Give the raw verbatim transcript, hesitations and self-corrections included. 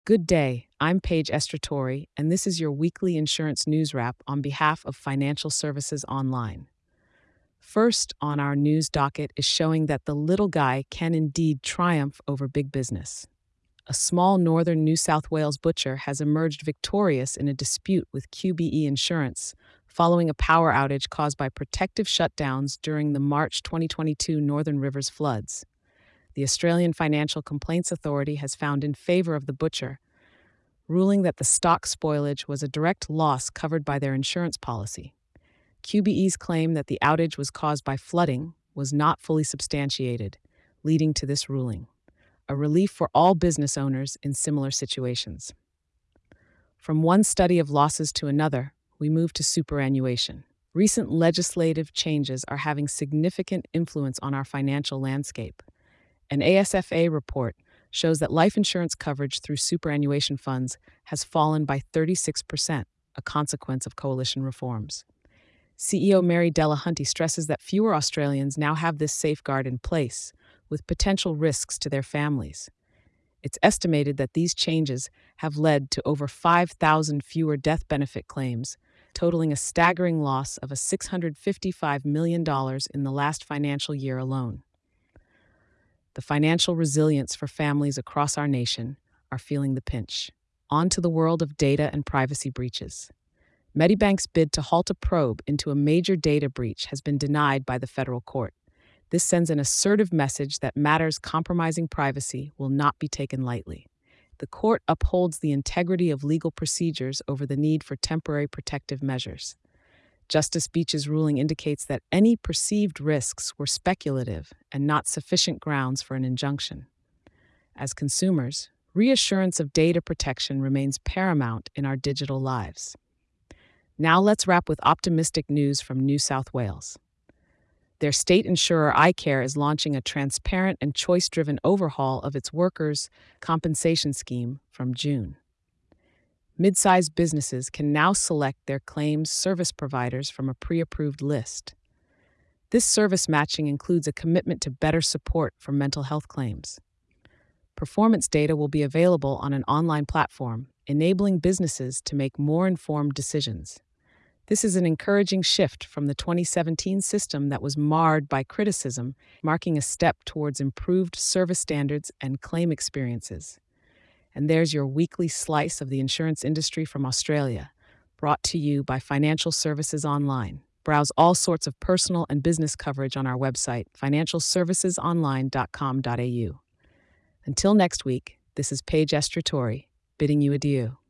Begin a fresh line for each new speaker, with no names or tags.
Good day. I'm Paige Estratori, and this is your weekly insurance news wrap on behalf of Financial Services Online. First on our news docket is showing that the little guy can indeed triumph over big business. A small northern New South Wales butcher has emerged victorious in a dispute with Q B E Insurance following a power outage caused by protective shutdowns during the March twenty twenty-two Northern Rivers floods. The Australian Financial Complaints Authority has found in favor of the butcher, ruling that the stock spoilage was a direct loss covered by their insurance policy. Q B E's claim that the outage was caused by flooding was not fully substantiated, leading to this ruling, a relief for all business owners in similar situations. From one study of losses to another, we move to superannuation. Recent legislative changes are having significant influence on our financial landscape. An A S F A report shows that life insurance coverage through superannuation funds has fallen by thirty-six percent, a consequence of coalition reforms. C E O Mary Delahunty stresses that fewer Australians now have this safeguard in place, with potential risks to their families. It's estimated that these changes have led to over five thousand fewer death benefit claims, totaling a staggering loss of six hundred fifty-five million dollars in the last financial year alone. The financial resilience for families across our nation are feeling the pinch. On to the world of data and privacy breaches. Medibank's bid to halt a probe into a major data breach has been denied by the federal court. This sends an assertive message that matters compromising privacy will not be taken lightly. The court upholds the integrity of legal procedures over the need for temporary protective measures. Justice Beach's ruling indicates that any perceived risks were speculative and not sufficient grounds for an injunction. As consumers, reassurance of data protection remains paramount in our digital lives. Now let's wrap with optimistic news from New South Wales. Their state insurer iCare is launching a transparent and choice-driven overhaul of its workers' compensation scheme from June. Mid-sized businesses can now select their claims service providers from a pre-approved list. This service matching includes a commitment to better support for mental health claims. Performance data will be available on an online platform, enabling businesses to make more informed decisions. This is an encouraging shift from the twenty seventeen system that was marred by criticism, marking a step towards improved service standards and claim experiences. And there's your weekly slice of the insurance industry from Australia, brought to you by Financial Services Online. Browse all sorts of personal and business coverage on our website, financial services online dot com dot a u. Until next week, this is Paige Estratori, bidding you adieu.